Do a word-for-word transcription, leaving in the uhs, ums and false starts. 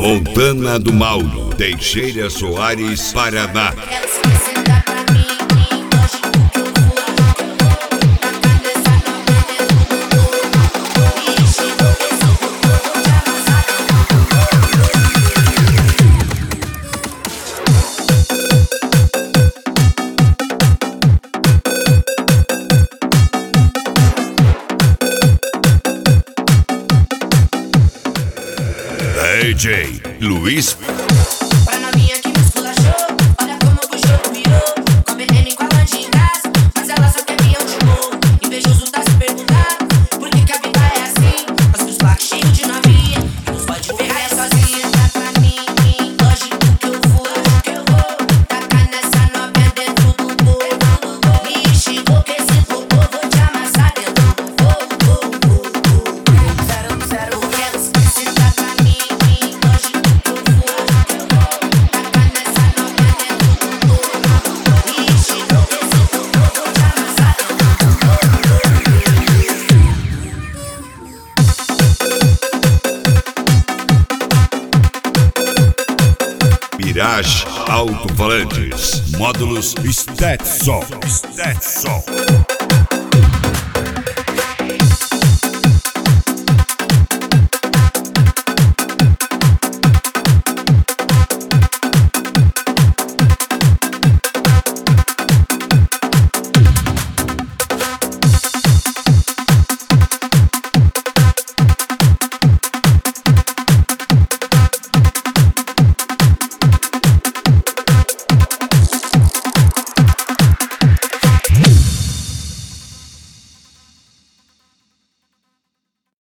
Montana do Mauro, Teixeira Soares, Paraná. D J Luiz. Pra novinha que me esculachou, olha como puxou, mirou. Com a veneno e com a lanche em gás, mas ela só quer peão de morro. Invejoso tá se perguntando por que que a vida é assim. Mas os blacks cheios de novinha, que nos pode pegar é sozinha. Tá pra mim, hoje o que eu vou, o que eu vou tacar nessa novinha dentro do bolo. Me enxergou que esse popô, vou te amassar dentro do bolo. Zero, zero, quero se tá pra mim. Mirage Alto-Falantes, módulos Stetson, Stetson.